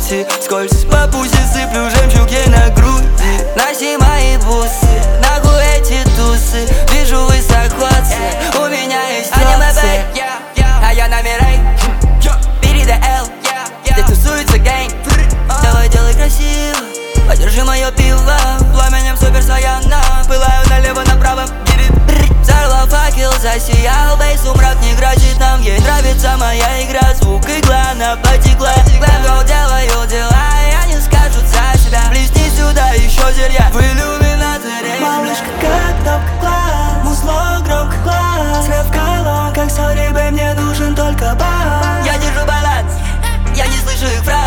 пути. Скользь по пути, сыплю жемчуг ей на груди. Носи мои бусы, нахуй эти тусы. Вижу высоко цель, у меня есть опции. А я на Мирей, бери ДЛ. Здесь тусуется гэнг. Давай делай красиво, подержи мое пиво. Пламенем супер Саяна, пылаю налево-направо. Взорвал факел, засиял бейс, сумрак не грозит нам. Ей нравится моя игра, звук игла, она потекла. Глэм делаю дела, я не скажут за себя. Блесни сюда еще зелья в иллюминаторе. Малышка как кнопка глаз, музло громко глаз. Свет в колонках, сори, бэй, мне нужен только бас. Я держу баланс, я не слышу их фраз.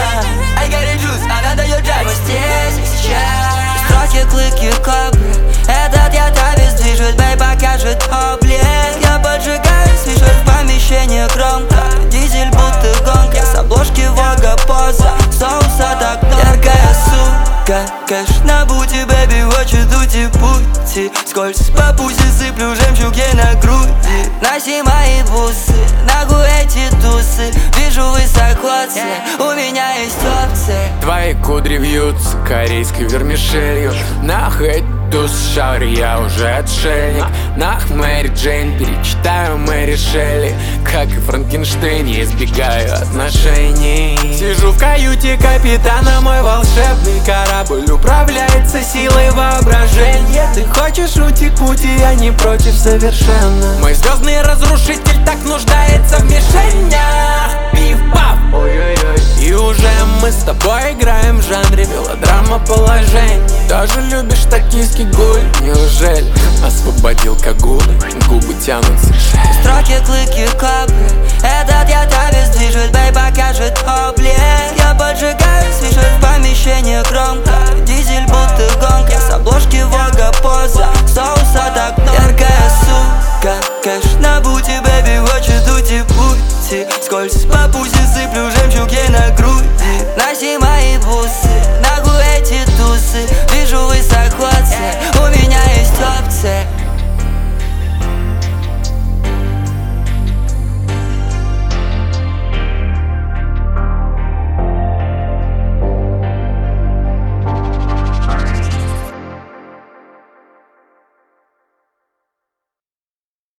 I got it juice, она дает джаз. Мы здесь и сейчас. Строки, клыки, кобры. Этот я тавис движет, бэй, покажет облик. Я поджигаю, слышишь в помещении громко. Дизель будто гонка, с обложки Вога поза. Соуса так много. Яркая сука, кэш на бути, бэби, хочет уйти пути. Скользь по пути, сыплю жемчуг ей на груди. Носи мои бусы, нахуй эти тусы. Вижу высоко цель, у меня есть опции. Твои кудри вьются корейской вермишелью. Нахуй туз шари, я уже отшельник. Нах Мэри Джейн, перечитаю Мэри Шелли. Как и Франкенштейн, я избегаю отношений. Сижу в каюте капитана, мой волшебный корабль управляется силой воображения. Ты хочешь уйти к пути, я не против совершенно. Мой звездный разрушитель так нуждается в мишенях. Пиф-паф, ой-ой-ой. И уже мы с тобой играем в жанре мелодрама положений. Тоже любишь токийский гуль? Неужели освободил кагулы? Губы тянутся к шее. Строки, клыки, кобры. Этот я тавис движет, бэй, покажет облик. Я поджигаю, слышишь в помещении громко.